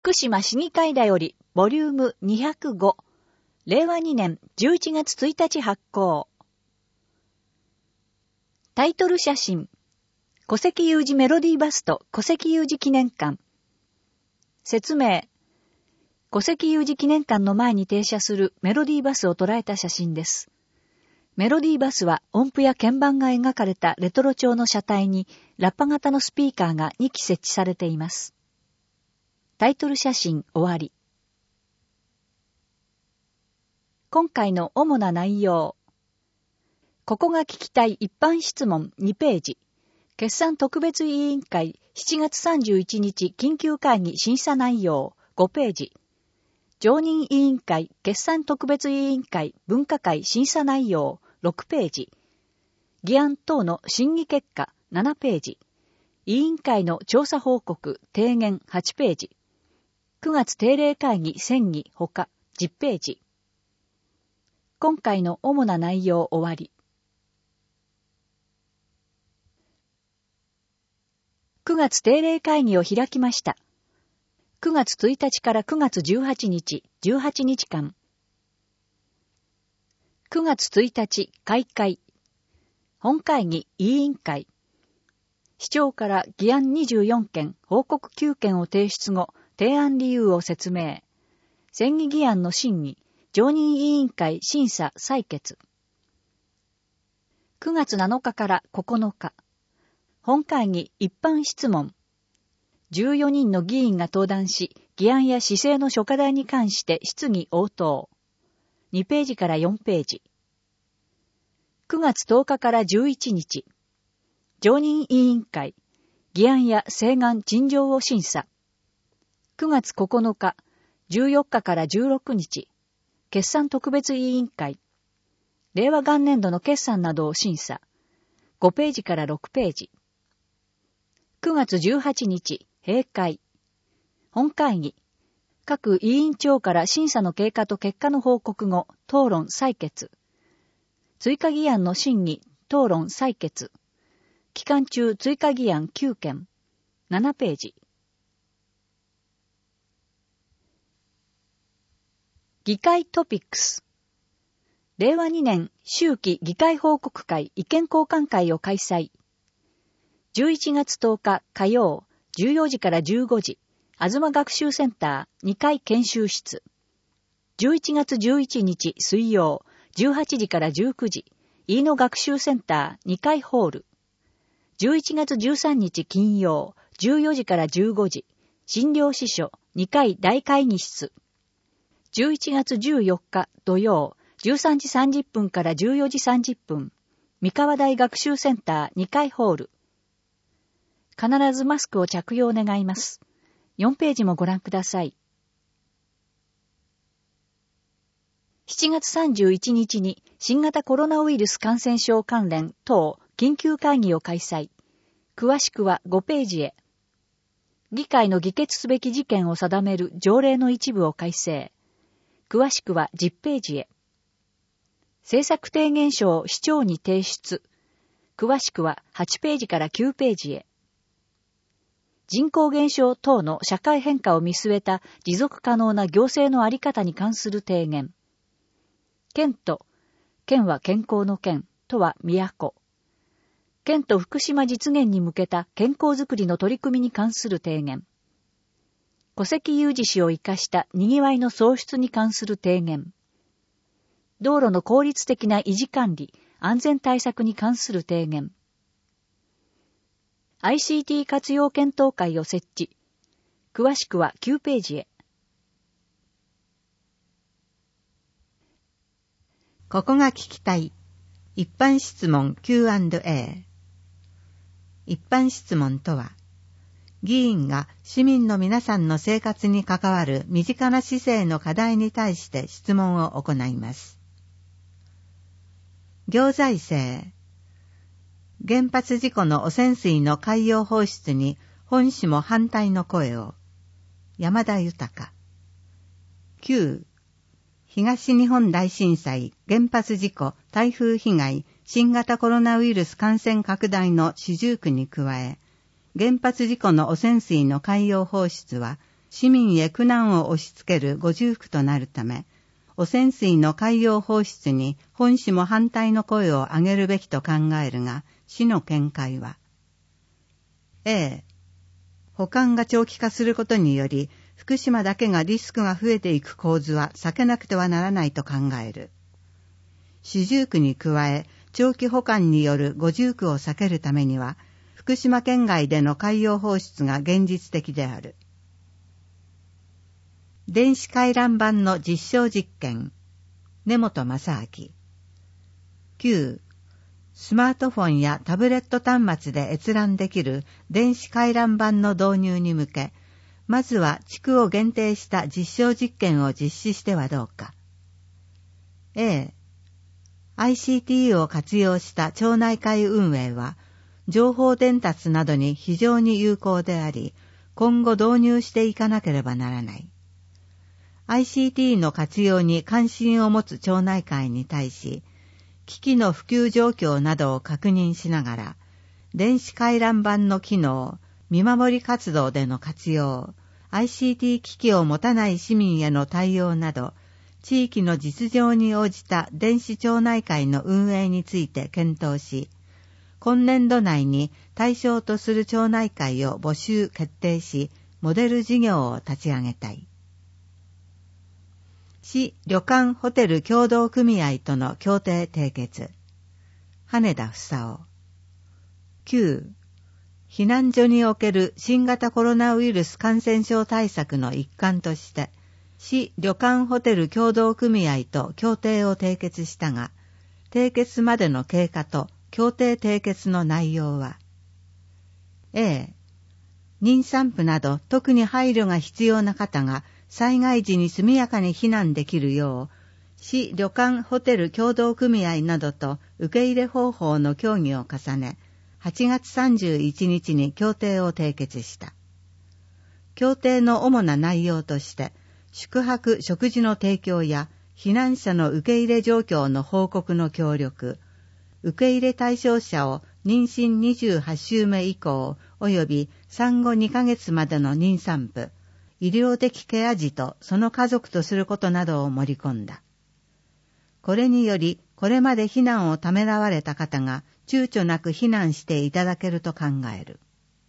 福島市議会だよりボリューム205令和2年11月1日発行。タイトル写真古関有事メロディーバスと古関有事記念館。説明。古関有事記念館の前に停車するメロディーバスを捉えた写真です。メロディーバスは音符や鍵盤が描かれたレトロ調の車体にラッパ型のスピーカーが2基設置されています。タイトル写真終わり。今回の主な内容。ここが聞きたい一般質問2ページ。決算特別委員会7月31日緊急会議審査内容5ページ。常任委員会決算特別委員会分科会審査内容6ページ。議案等の審議結果7ページ。委員会の調査報告提言8ページ。9月定例会議選議ほか10ページ。今回の主な内容終わり。9月定例会議を開きました。9月1日から9月18日、18日間。9月1日、開会。本会議、委員会。市長から議案24件、報告9件を提出後、提案理由を説明。選議議案の審議。常任委員会審査採決。9月7日から9日。本会議一般質問。14人の議員が登壇し、議案や市政の諸課題に関して質疑応答。2ページから4ページ。9月10日から11日。常任委員会。議案や請願陳情を審査。9月9日、14日から16日。決算特別委員会。令和元年度の決算などを審査。5ページから6ページ。9月18日、閉会。本会議。各委員長から審査の経過と結果の報告後、討論採決。追加議案の審議、討論採決。期間中追加議案9件。7ページ。議会トピックス。令和2年秋季議会報告会意見交換会を開催。11月10日火曜、14時から15時、東学習センター2階研修室。11月11日水曜、18時から19時、飯野学習センター2階ホール。11月13日金曜、14時から15時、診療司書2階大会議室。11月14日土曜、13時30分から14時30分、三河大学習センター2階ホール。必ずマスクを着用願います。4ページもご覧ください。7月31日に新型コロナウイルス感染症関連等緊急会議を開催。詳しくは5ページへ。議会の議決すべき事件を定める条例の一部を改正。詳しくは10ページへ。政策提言書を市長に提出。詳しくは8ページから9ページへ。人口減少等の社会変化を見据えた持続可能な行政の在り方に関する提言。県と、県は健康の県、とは都。県と福島実現に向けた健康づくりの取り組みに関する提言。戸籍有事氏を生かした賑わいの創出に関する提言。道路の効率的な維持管理、安全対策に関する提言。ICT 活用検討会を設置。詳しくは9ページへ。 ここが聞きたい。一般質問 Q&A。一般質問とは、議員が市民の皆さんの生活に関わる身近な市政の課題に対して質問を行います。行財政。原発事故の汚染水の海洋放出に本市も反対の声を。山田豊。9. 東日本大震災、原発事故、台風被害、新型コロナウイルス感染拡大の四重苦に加え、原発事故の汚染水の海洋放出は、 市民へ苦難を押し付ける誤重複となるため、汚染水の海洋放出に本市も反対の声を上げるべきと考えるが、市の見解は、A、保管が長期化することにより、福島だけがリスクが増えていく構図は避けなくてはならないと考える。四重苦に加え、長期保管による誤重苦を避けるためには、福島県外での海洋放出が現実的である。電子回覧板の実証実験。根本正明。9. スマートフォンやタブレット端末で閲覧できる電子回覧板の導入に向け、まずは地区を限定した実証実験を実施してはどうか。A. ICT を活用した町内会運営は、情報伝達などに非常に有効であり、今後導入していかなければならない。ICT の活用に関心を持つ町内会に対し、機器の普及状況などを確認しながら、電子回覧板の機能、見守り活動での活用、ICT 機器を持たない市民への対応など、地域の実情に応じた電子町内会の運営について検討し、今年度内に対象とする町内会を募集決定し、モデル事業を立ち上げたい。市旅館ホテル協同組合との協定締結。羽田房夫。9. 避難所における新型コロナウイルス感染症対策の一環として、市旅館ホテル協同組合と協定を締結したが、締結までの経過と協定締結の内容は、A. 妊産婦など特に配慮が必要な方が災害時に速やかに避難できるよう、市旅館ホテル協同組合などと受け入れ方法の協議を重ね、8月31日に協定を締結した。協定の主な内容として、宿泊・食事の提供や避難者の受け入れ状況の報告の協力、受け入れ対象者を妊娠28週目以降及び産後2ヶ月までの妊産婦、医療的ケア児とその家族とすることなどを盛り込んだ。これにより、これまで避難をためらわれた方が躊躇なく避難していただけると考える。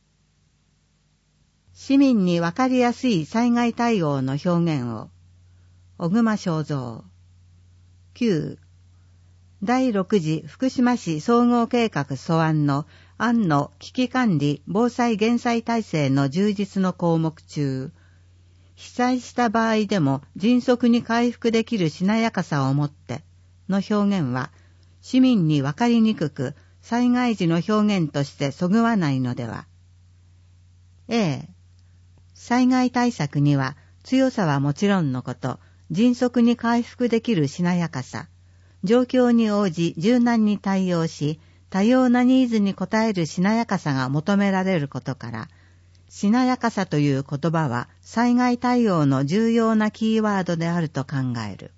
市民にわかりやすい災害対応の表現を。小熊正三。9. 第6次福島市総合計画素案の案の危機管理防災減災体制の充実の項目中、被災した場合でも迅速に回復できるしなやかさをもっての表現は、市民にわかりにくく災害時の表現としてそぐわないのでは。A. 災害対策には強さはもちろんのこと、迅速に回復できるしなやかさ、状況に応じ柔軟に対応し、多様なニーズに応えるしなやかさが求められることから、しなやかさという言葉は災害対応の重要なキーワードであると考える。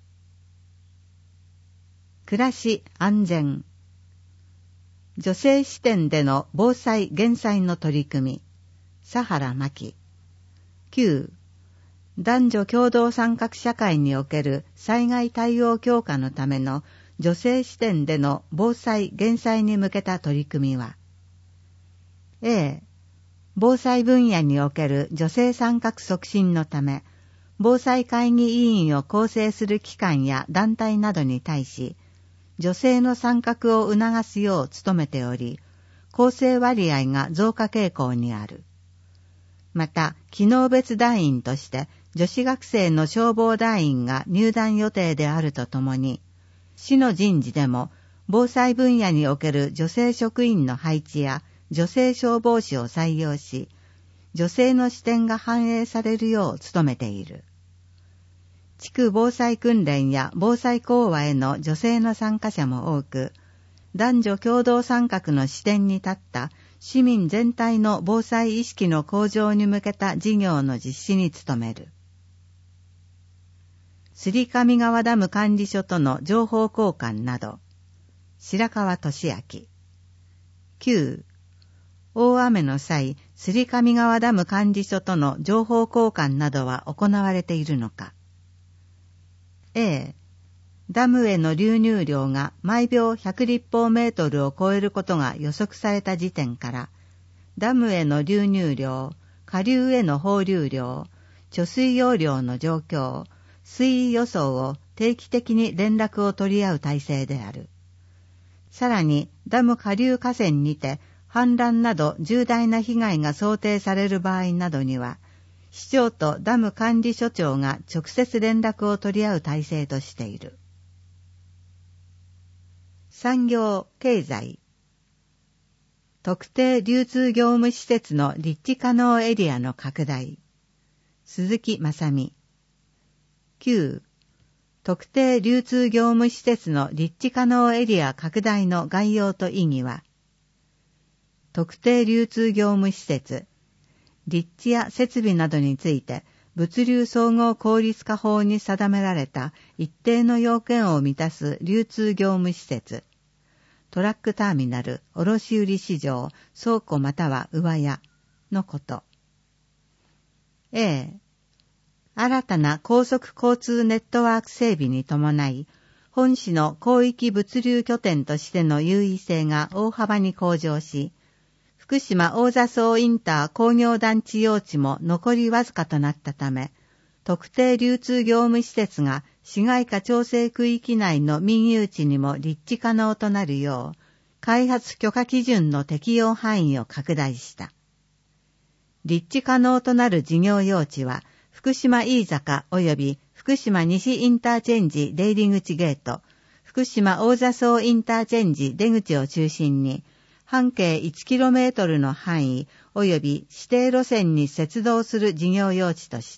暮らし安全。女性視点での防災減災の取り組み。佐原真希。9. 男女共同参画社会における災害対応強化のための女性視点での防災減災に向けた取り組みは、A. 防災分野における女性参画促進のため、防災会議委員を構成する機関や団体などに対し、女性の参画を促すよう努めており、構成割合が増加傾向にある。また、機能別団員として女子学生の消防団員が入団予定であるとともに、市の人事でも防災分野における女性職員の配置や女性消防士を採用し、女性の視点が反映されるよう努めている。地区防災訓練や防災講話への女性の参加者も多く、男女共同参画の視点に立った市民全体の防災意識の向上に向けた事業の実施に努める。摺上川ダム管理所との情報交換など。白川俊明。9. 大雨の際、 摺上川ダム管理所との情報交換などは行われているのか。A、ダムへの流入量が毎秒100立方メートルを超えることが予測された時点から、ダムへの流入量、下流への放流量、貯水容量の状況、水位予想を定期的に連絡を取り合う体制である。さらに、ダム下流河川にて氾濫など重大な被害が想定される場合などには、市長とダム管理所長が直接連絡を取り合う体制としている。産業、経済。特定流通業務施設の立地可能エリアの拡大。鈴木正美。9. 特定流通業務施設の立地可能エリア拡大の概要と意義は、特定流通業務施設、立地や設備などについて物流総合効率化法に定められた一定の要件を満たす流通業務施設、トラックターミナル、卸売市場、倉庫または上屋のこと。A、新たな高速交通ネットワーク整備に伴い、本市の広域物流拠点としての優位性が大幅に向上し、福島大座荘インター工業団地用地も残りわずかとなったため、特定流通業務施設が市街化調整区域内の民有地にも立地可能となるよう、開発許可基準の適用範囲を拡大した。立地可能となる事業用地は、福島飯坂及び福島西インターチェンジ出入り口ゲート、福島大座荘インターチェンジ出口を中心に、半径 1km の範囲及び指定路線に接続する事業用地とした。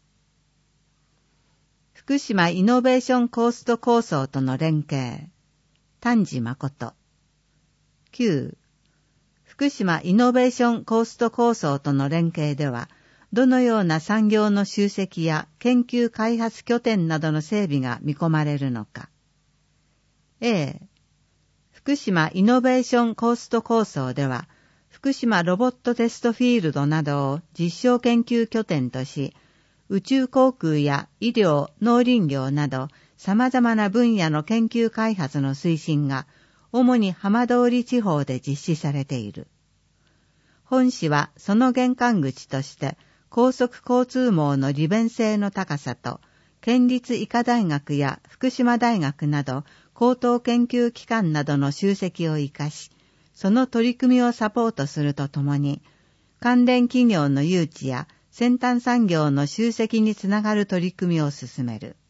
福島イノベーションコースト構想との連携。丹治誠。9. 福島イノベーションコースト構想との連携では、どのような産業の集積や研究開発拠点などの整備が見込まれるのか。A、福島イノベーションコースト構想では、福島ロボットテストフィールドなどを実証研究拠点とし、宇宙航空や医療、農林業など様々な分野の研究開発の推進が、主に浜通り地方で実施されている。本市はその玄関口として、高速交通網の利便性の高さと、県立医科大学や福島大学など高等研究機関などの集積を生かし、その取り組みをサポートするとともに、関連企業の誘致や先端産業の集積につながる取り組みを進める。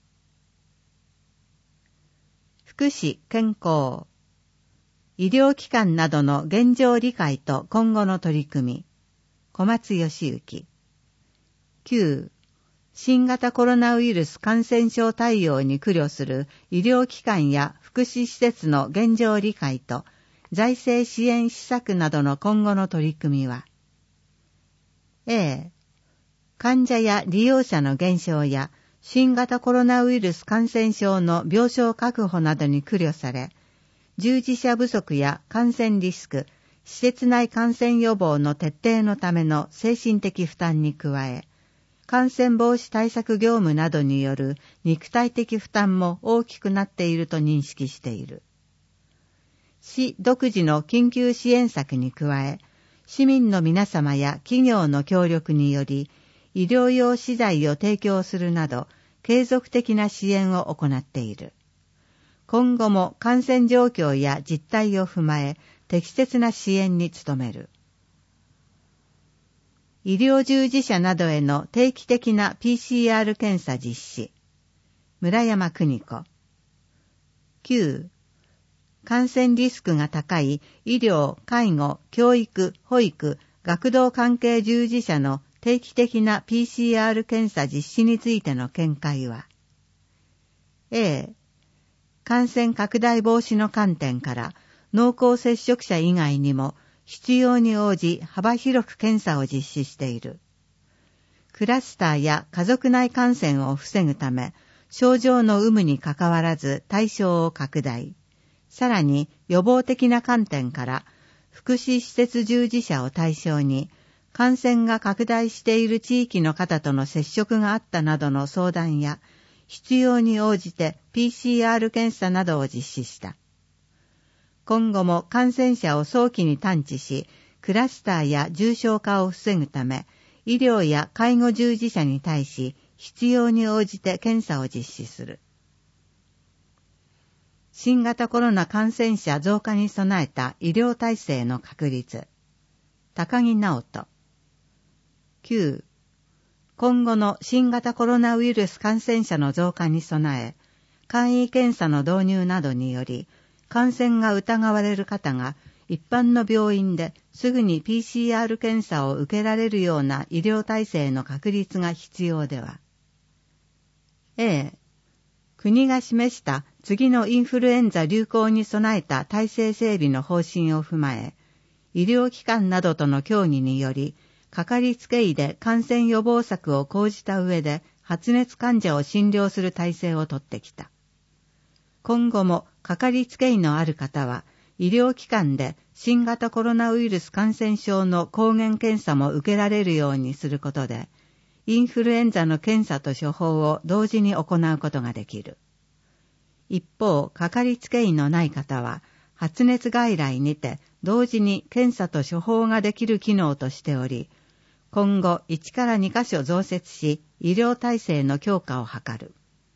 福祉・健康。医療機関などの現状理解と今後の取り組み。小松義行。9. 新型コロナウイルス感染症対応に苦慮する医療機関や福祉施設の現状理解と財政支援施策などの今後の取り組みは、A、患者や利用者の減少や新型コロナウイルス感染症の病床確保などに苦慮され、従事者不足や感染リスク、施設内感染予防の徹底のための精神的負担に加え、感染防止対策業務などによる肉体的負担も大きくなっていると認識している。市独自の緊急支援策に加え、市民の皆様や企業の協力により、医療用資材を提供するなど、継続的な支援を行っている。今後も感染状況や実態を踏まえ、適切な支援に努める。医療従事者などへの定期的な PCR 検査実施。村山邦子。9. 感染リスクが高い医療、介護、教育、保育、学童関係従事者の定期的な PCR 検査実施についての見解は、A、感染拡大防止の観点から濃厚接触者以外にも必要に応じ幅広く検査を実施している。クラスターや家族内感染を防ぐため、症状の有無にかかわらず対象を拡大。さらに予防的な観点から、福祉施設従事者を対象に、 感染が拡大している地域の方との接触があったなどの相談や、必要に応じて PCR 検査などを実施した。今後も感染者を早期に探知し、クラスターや重症化を防ぐため、医療や介護従事者に対し、必要に応じて検査を実施する。新型コロナ感染者増加に備えた医療体制の確立。高木直人。9. 今後の新型コロナウイルス感染者の増加に備え、簡易検査の導入などにより、感染が疑われる方が一般の病院ですぐに PCR 検査を受けられるような医療体制の確立が必要では。A. 国が示した次のインフルエンザ流行に備えた体制整備の方針を踏まえ、医療機関などとの協議により、かかりつけ医で感染予防策を講じた上で発熱患者を診療する体制をとってきた。今後もかかりつけ医のある方は、医療機関で新型コロナウイルス感染症の抗原検査も受けられるようにすることで、インフルエンザの検査と処方を同時に行うことができる。一方、かかりつけ医のない方は、発熱外来にて同時に検査と処方ができる機能としており、今後1から2カ所増設し、医療体制の強化を図る。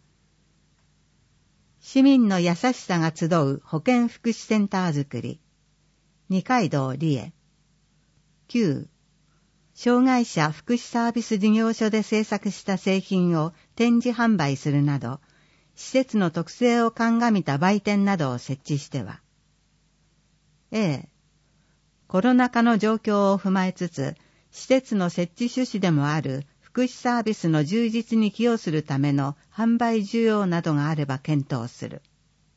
市民の優しさが集う保健福祉センターづくり。二階堂理恵。9. 障害者福祉サービス事業所で制作した製品を展示販売するなど、施設の特性を鑑みた売店などを設置しては。A. コロナ禍の状況を踏まえつつ、施設の設置趣旨でもある福祉サービスの充実に寄与するための販売需要などがあれば検討する。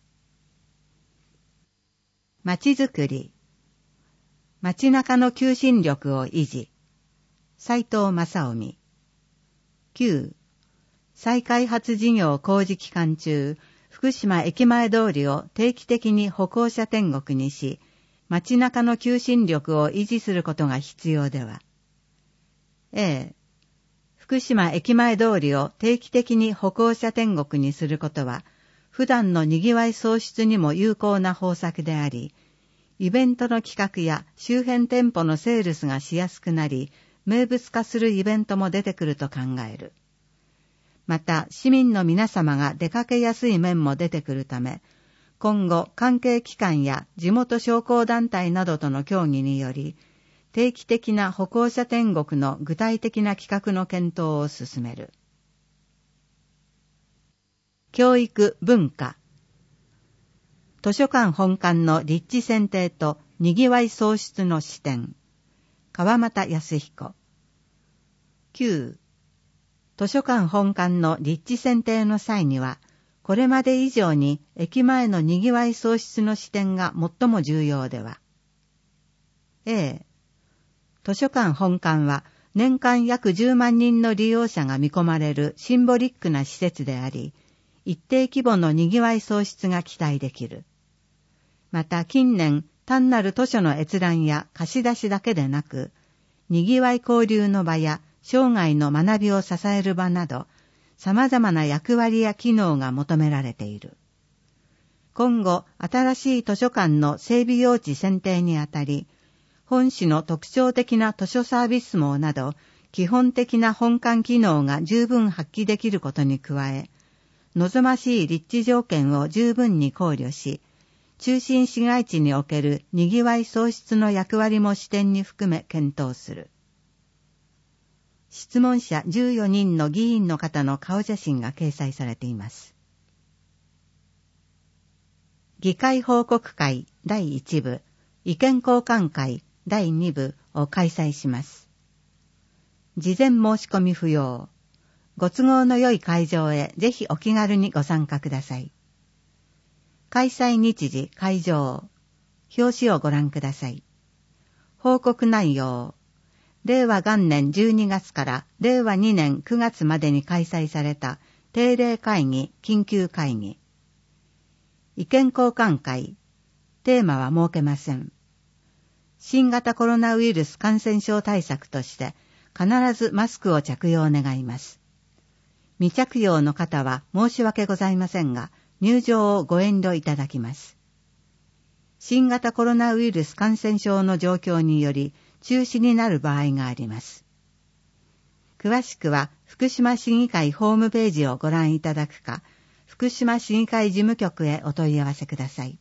まちづくり。街中の求心力を維持。斉藤正臣。9. 再開発事業工事期間中、福島駅前通りを定期的に歩行者天国にし、街中の求心力を維持することが必要では。A. 福島駅前通りを定期的に歩行者天国にすることは、普段の賑わい創出にも有効な方策であり、イベントの企画や周辺店舗のセールスがしやすくなり、名物化するイベントも出てくると考える。また、市民の皆様が出かけやすい面も出てくるため、今後、関係機関や地元商工団体などとの協議により、定期的な歩行者天国の具体的な企画の検討を進める。教育・文化。図書館本館の立地選定とにぎわい創出の視点。川又康彦。9. 図書館本館の立地選定の際には、これまで以上に駅前のにぎわい創出の視点が最も重要では。A. 図書館本館は年間約10万人の利用者が見込まれるシンボリックな施設であり、一定規模のにぎわい創出が期待できる。また近年、単なる図書の閲覧や貸し出しだけでなく、にぎわい交流の場や生涯の学びを支える場など、様々な役割や機能が求められている。今後、新しい図書館の整備用地選定にあたり、本市の特徴的な図書サービス網など、基本的な本館機能が十分発揮できることに加え、望ましい立地条件を十分に考慮し、中心市街地におけるにぎわい創出の役割も視点に含め検討する。質問者14人の議員の方の顔写真が掲載されています。議会報告会第1部、意見交換会第2部を開催します。事前申し込み不要。ご都合の良い会場へぜひお気軽にご参加ください。開催日時、会場、表紙をご覧ください。報告内容。令和元年12月から令和2年9月までに開催された定例会議、緊急会議。意見交換会。テーマは設けません。 新型コロナウイルス感染症対策として必ずマスクを着用願います。未着用の方は申し訳ございませんが、入場をご遠慮いただきます。新型コロナウイルス感染症の状況により中止になる場合があります。詳しくは福島市議会ホームページをご覧いただくか、福島市議会事務局へお問い合わせください。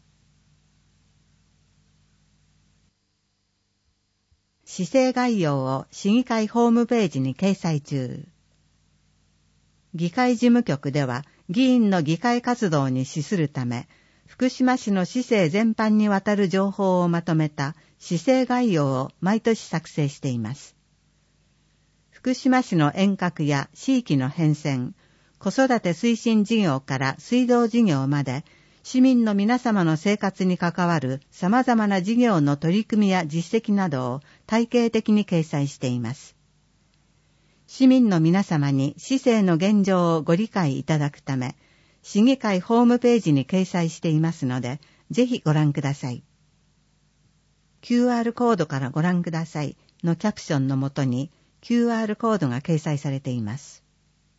市政概要を市議会ホームページに掲載中。議会事務局では議員の議会活動に資するため、福島市の市政全般にわたる情報をまとめた市政概要を毎年作成しています。福島市の遠隔や地域の変遷、子育て推進事業から水道事業まで、市民の皆様の生活に関わる様々な事業の取り組みや実績などを体系的に掲載しています。市民の皆様に市政の現状をご理解いただくため、市議会ホームページに掲載していますので、ぜひご覧ください。QR コードからご覧くださいのキャプションのもとに QR コードが掲載されています。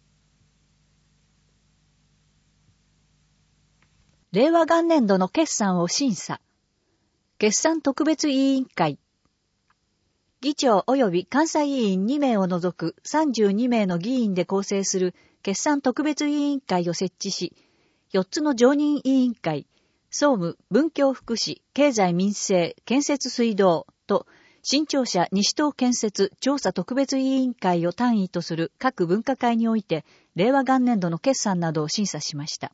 令和元年度の決算を審査。決算特別委員会。議長及び監査委員2名を除く32名の議員で構成する決算特別委員会を設置し、4つの常任委員会、総務、文教福祉、経済民生、建設水道と、新庁舎西東建設調査特別委員会を単位とする各分科会において、令和元年度の決算などを審査しました。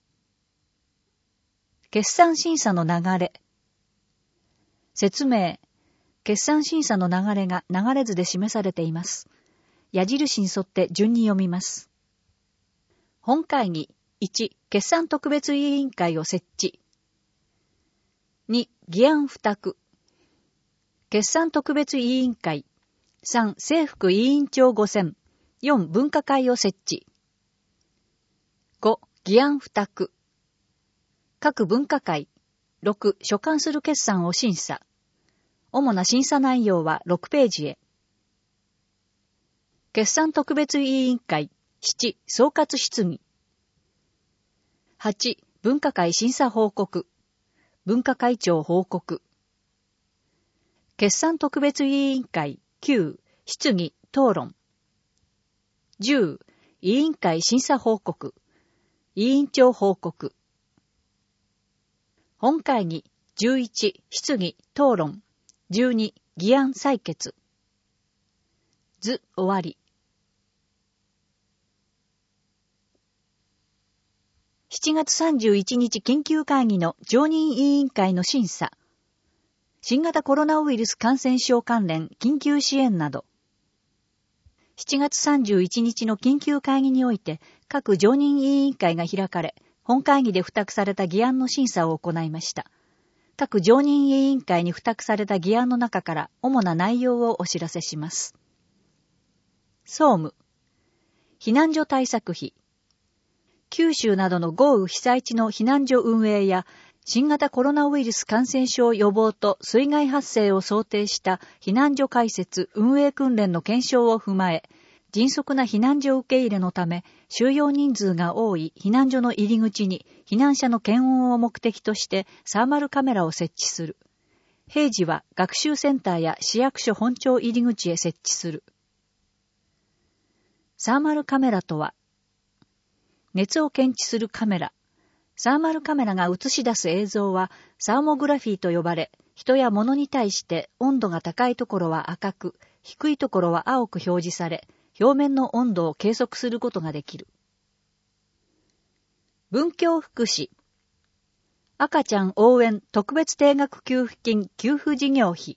決算審査の流れ。説明。決算審査の流れが流れ図で示されています。矢印に沿って順に読みます。本会議。1、決算特別委員会を設置。2、議案付託。決算特別委員会。3、政副委員長5選。4、分科会を設置。5、議案付託。各分科会。6、所管する決算を審査。主な審査内容は6ページへ。決算特別委員会。7、総括質疑。8、分科会審査報告。分科会長報告。決算特別委員会。9、質疑、討論。10、委員会審査報告。委員長報告。本会議。11、質疑、討論。12、議案採決。図終わり。7月31日緊急会議の常任委員会の審査。新型コロナウイルス感染症関連緊急支援など。7月31日の緊急会議において各常任委員会が開かれ、本会議で付託された議案の審査を行いました。各常任委員会に付託された議案の中から主な内容をお知らせします。総務。避難所対策費。九州などの豪雨被災地の避難所運営や新型コロナウイルス感染症予防と水害発生を想定した避難所開設運営訓練の検証を踏まえ、迅速な避難所受け入れのため、収容人数が多い避難所の入り口に避難者の検温を目的としてサーマルカメラを設置する。平時は学習センターや市役所本庁入り口へ設置する。サーマルカメラとは、熱を検知するカメラ。サーマルカメラが映し出す映像はサーモグラフィーと呼ばれ、人や物に対して温度が高いところは赤く、低いところは青く表示され、表面の温度を計測することができる。文教福祉。赤ちゃん応援特別定額給付金給付事業費。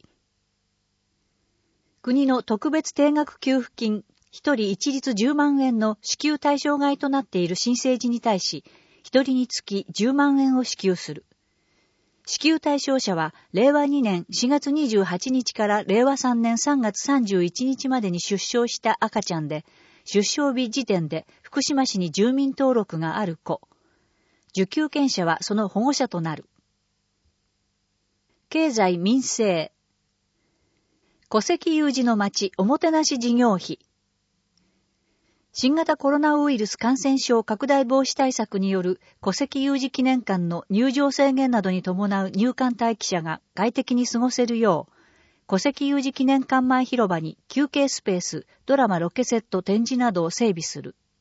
国の特別定額給付金一人一律10万円の支給対象外となっている新生児に対し、一人につき10万円を支給する。支給対象者は、令和2年4月28日から令和3年3月31日までに出生した赤ちゃんで、出生日時点で福島市に住民登録がある子。受給権者はその保護者となる。経済民生。 戸籍有事の町おもてなし事業費。新型コロナウイルス感染症拡大防止対策による戸籍有事記念館の入場制限などに伴う入館待機者が快適に過ごせるよう、戸籍有事記念館前広場に休憩スペース、ドラマロケセット展示などを整備する。